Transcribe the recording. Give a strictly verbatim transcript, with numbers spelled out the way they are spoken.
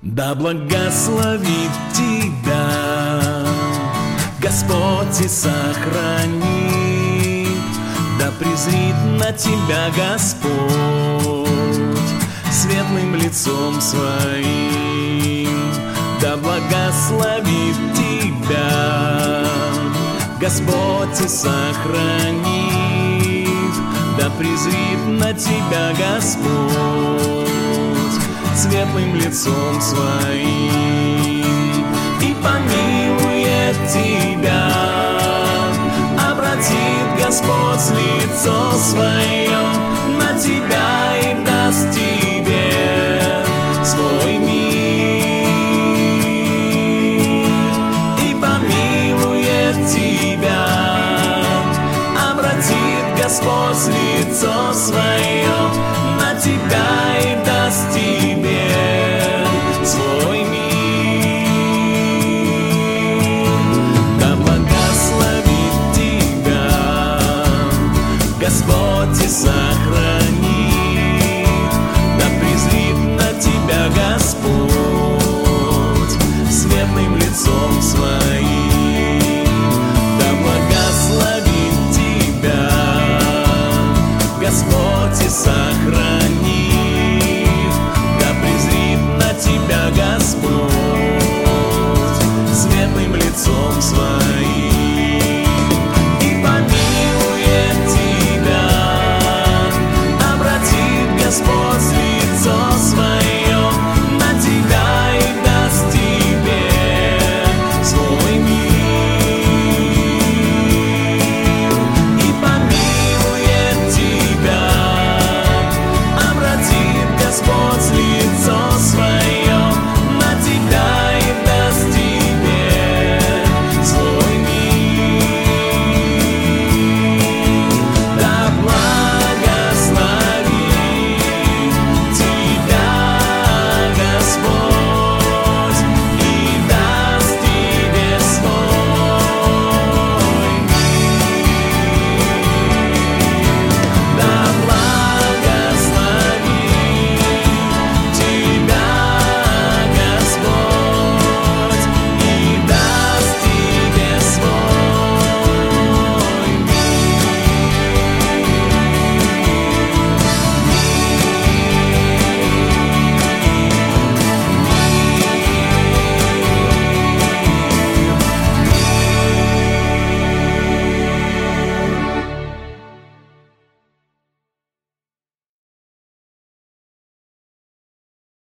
Да благословит тебя Господь и сохранит, да презрит на тебя Господь светлым лицом своим. Да благословит тебя Господь и сохранит, да презрит на тебя Господь светлым лицом своим и помилует тебя. Обратит Господь лицо свое на тебя и даст тебе свой мир. И помилует тебя. Обратит Господь лицо свое